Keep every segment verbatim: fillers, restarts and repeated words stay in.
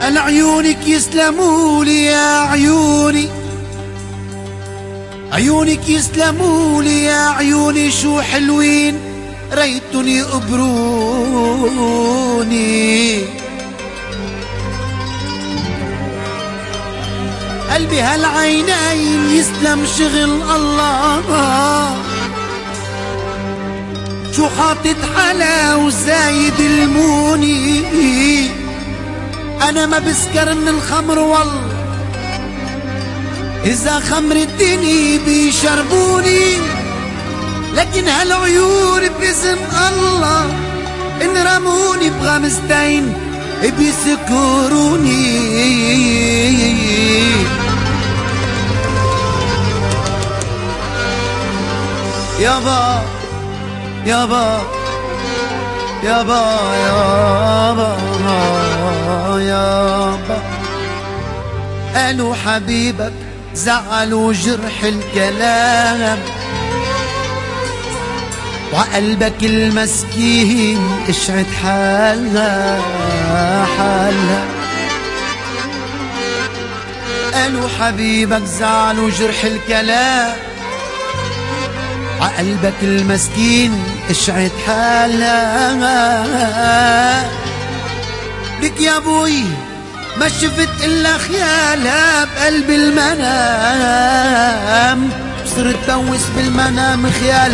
هل عيونك يسلموا لي يا عيوني، عيونك يسلموا لي يا عيوني، شو حلوين ريتن يقبروني. قلبي هالعينين يسلم شغل الله، شو حاطط حلا وزايد الموني. انا ما بسكر من الخمر والله، اذا خمر الدنيا بيشربوني، لكن هالعيون بإذن الله ان رموني بغمستين بيسكروني. يابا يابا يابا يابا يابا، قالوا حبيبك زعلوا جرح الكلام، وقلبك المسكين اشعت حالها حالها. قالوا حبيبك زعلوا جرح الكلام، وقلبك المسكين اشعت حالها. لك يا ابوي ما شفت الا خيالها بقلب المنام، صرت بوس بالمنام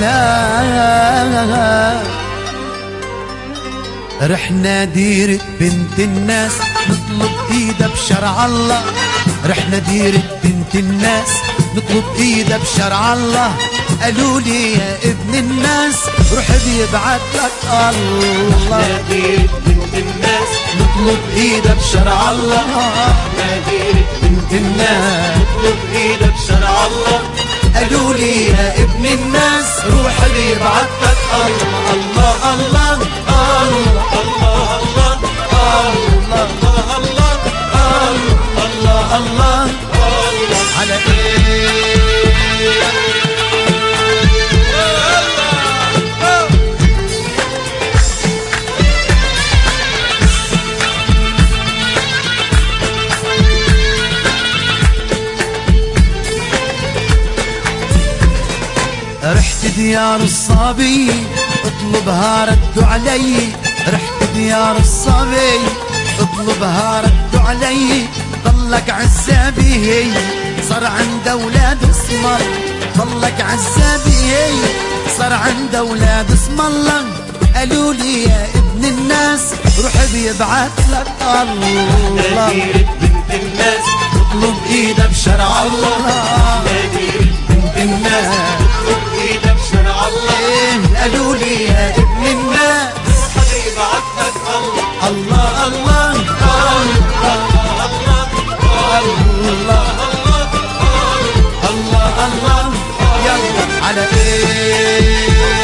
خيالها. رحنا ديرة بنت الناس نطلب ايدها بشرع الله، رحنا ديرة بنت الناس نطلب ايدها بشرع الله. قالوا لي يا ابن الناس روح بيبعت لك الله. رحنا ديرة بنت الناس نطلب ايدها بشرع الله، رحنا ديرة بنت الناس نطلب ايدها بشرع الله. قالوا لي يا ابن الناس روح بيبعت لك الله. الله الله الله الله الله الله الله الله الله على ايه. رحت ديار الصبي اطلبها ردوا علي، رحت ديار الصبي اطلبها ردوا علي. ضلك عزابي صار عند اولاد اسم الله، ضلك عزابي صار عند اولاد اسم الله. قالوا لي يا ابن الناس روح بيبعت لك الله. ديرة بنت الناس اطلب ايدها بشرع الله، ديرة بنت الناس نطلب ايدها بشرع الله. قالوا لي يا ابن الناس حبيبعت لك الله. الله الله الله الله الله يلا على ايه.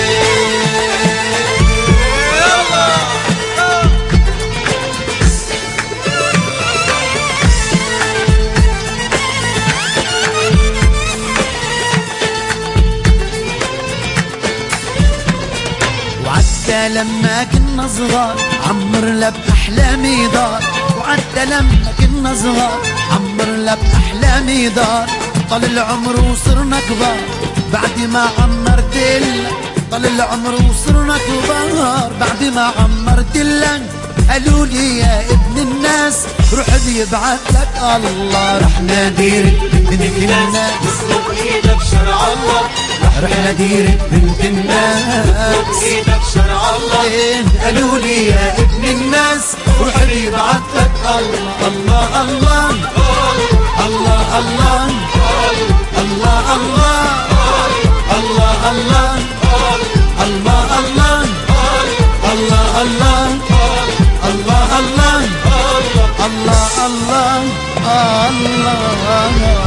وعدت لما كنا صغار عمرنا بأحلامي دار، وعدت لما كنا صغار عمرنا بأحلامي دار. طال العمر وصرنا كبار بعد ما عمرت لك، طال العمر وصرنا كبار بعد ما عمرت لك. قالوا لي يا ابن الناس روح بيبعت لك الله. رحنا ديرة بنت الناس نطلب ايدها بشرع الله، رحنا ديرة بنت الناس ايدها بشرع الله. قالوا لي يا ابن الناس روح بيبعت لك الله. الله الله الله الله الله الله الله الله الله الله الله الله الله الله الله الله الله